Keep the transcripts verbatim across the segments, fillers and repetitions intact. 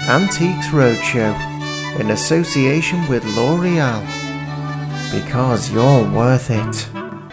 Antiques Roadshow in association with L'Oreal, because you're worth it.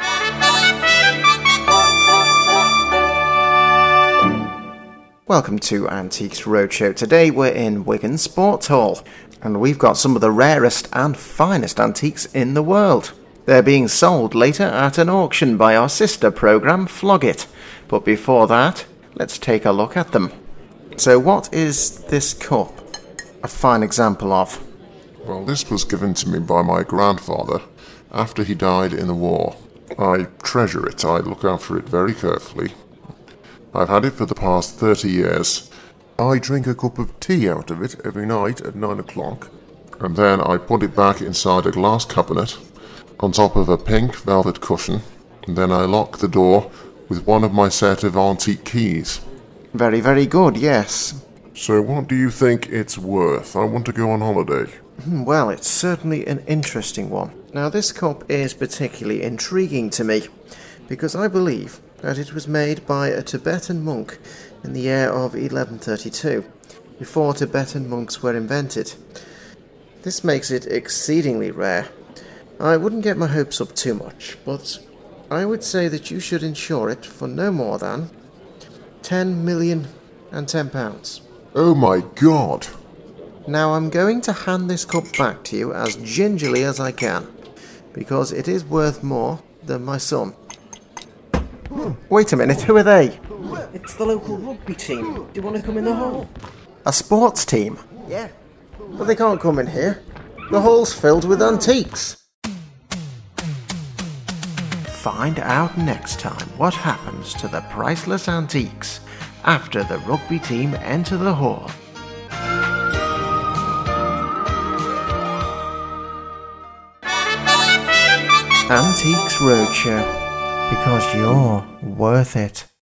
Welcome to Antiques Roadshow. Today we're in Wigan Sports Hall, and we've got some of the rarest and finest antiques in the world. They're being sold later at an auction by our sister programme Flog It. But before that, let's take a look at them. So what is this cup a fine example of? Well, this was given to me by my grandfather after he died in the war. I treasure it. I look after it very carefully. I've had it for the past thirty years. I drink a cup of tea out of it every night at nine o'clock, and then I put it back inside a glass cabinet on top of a pink velvet cushion, and then I lock the door with one of my set of antique keys. Very, very good, yes. So what do you think it's worth? I want to go on holiday. Well, it's certainly an interesting one. Now, this cup is particularly intriguing to me, because I believe that it was made by a Tibetan monk in the year of eleven thirty-two, before Tibetan monks were invented. This makes it exceedingly rare. I wouldn't get my hopes up too much, but I would say that you should insure it for no more than ten million and ten pounds. Oh my God! Now I'm going to hand this cup back to you as gingerly as I can, because it is worth more than my son. Wait a minute, who are they? It's the local rugby team. Do you want to come in the hall? A sports team? Yeah. But they can't come in here. The hall's filled with antiques. Find out next time what happens to the priceless antiques after the rugby team enter the hall. Antiques Roadshow, because you're worth it.